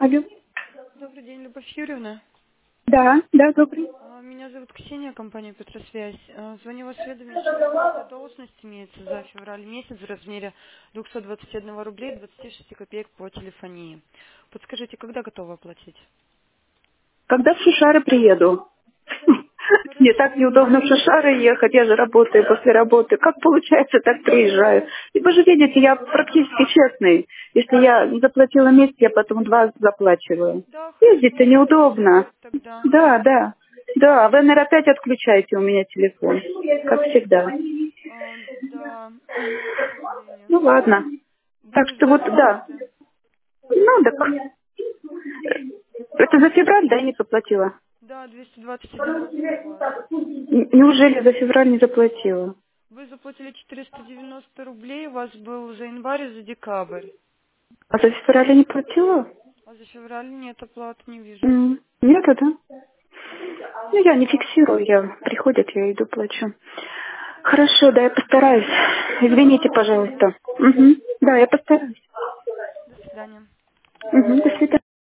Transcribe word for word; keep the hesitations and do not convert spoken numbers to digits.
Алло. Добрый день, Любовь Юрьевна. Да, да, добрый. А, Меня зовут Ксения, компания Петросвязь. А, Звоню вас сведомить, что у вас задолженность имеется за февраль месяц в размере двести двадцать один рублей двадцать шесть копеек по телефонии. Подскажите, когда готовы оплатить? Когда в Шишары приеду? Мне так Хорошо. неудобно в Шишары ехать, я же работаю после работы. Как получается, так приезжаю. И вы же видите, я практически честный. Если я не заплатила месяц, я потом два заплачиваю. Да, хорошо, Ездить-то можете неудобно. ехать тогда. Да, да. Да, вы, наверное, опять отключаете у меня телефон. Как всегда. А, да, к сожалению. Ну ладно. Так Будем что вот, ждать да. ответа. Ну, так. Это за февраль, да, я не заплатила? Да, двести двадцать один рубль у вас. Н- Неужели за февраль не заплатила? Вы заплатили четыреста девяносто рублей, у вас был за январь и за декабрь. А за февраль я не платила? А за февраль нет оплаты, не вижу. М, Нет, да? Ну, я не фиксирую, я приходят, я иду плачу. Хорошо, да, я постараюсь. Извините, Хорошо. пожалуйста. Мгм. Да, я постараюсь. До свидания. Мгм, до свидания.